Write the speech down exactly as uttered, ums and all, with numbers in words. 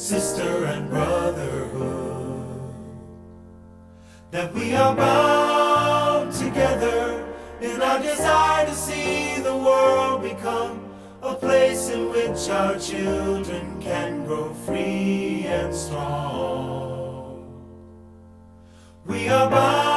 sister and brotherhood. That we are bound together in our desire to see the world become a place in which our children can grow free and strong. We are bound